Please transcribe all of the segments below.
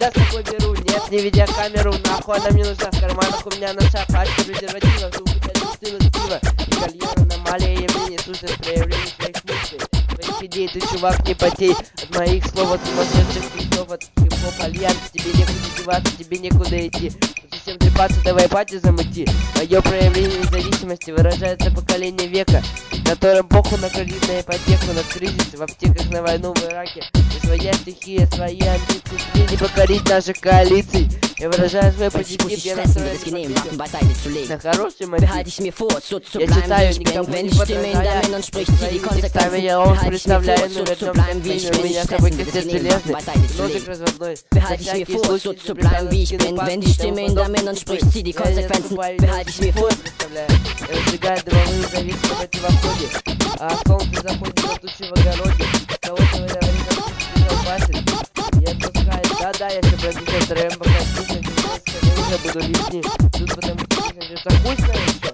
всегда с собой беру. Нет, не видеокамеру, нахуй она мне нужна. В карманах у меня наша пачка презервативов. Сумка для пива и кальян, аномалия явления, сущность проявления своих мыслей. Своих идей, ты, чувак, не потей. От моих слов, от сумасшедших хитов, от хип-хоп альянс. Тебе некуда деваться, тебе некуда идти. Совсем трепаться, давай пати замути. Мое проявление независимости выражается поколение века, которым похуй на кредитную ипотеку, на кризис в аптеках, на войну в Ираке. И своя стихия, свои амбиции, тебе не покорить наших коалиций. Я выражаю свой позитив, я настроен на хороший мотив. Я читаю, никому не подражая. Своими текстами я вам представляю, но вернемся к теме. У меня с собой кастет железный, ножик разводной. Behalte ich mir vor, so zu bleiben wie ich bin. Wenn die Stimme in der Mitte spricht, zieh die Konsequenzen. Behalte ich mir vor. Я разжигаю дымовые завесы в теплоходе, а солнце заходит на тучи в огороде. Кого-то вы говорите, что колбасит. Я отпускаю, да-да, я все продюсер Рэмбо, конечно, я уже буду лишний. Тут потому что это вкусно еще.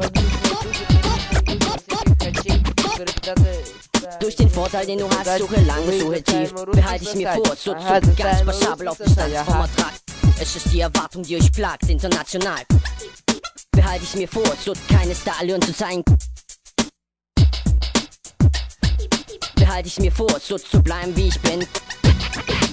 Durch den Vorteil, den du hast, suche lange, suche tief. Behalte ich mir vor, so ganz passabel auf Distanz vom Ertrag. Es ist die Erwartung, die euch plagt, international. Behalte ich mir vor, so keine Stallion zu sein. Behalte ich mir vor, so zu bleiben, wie ich bin.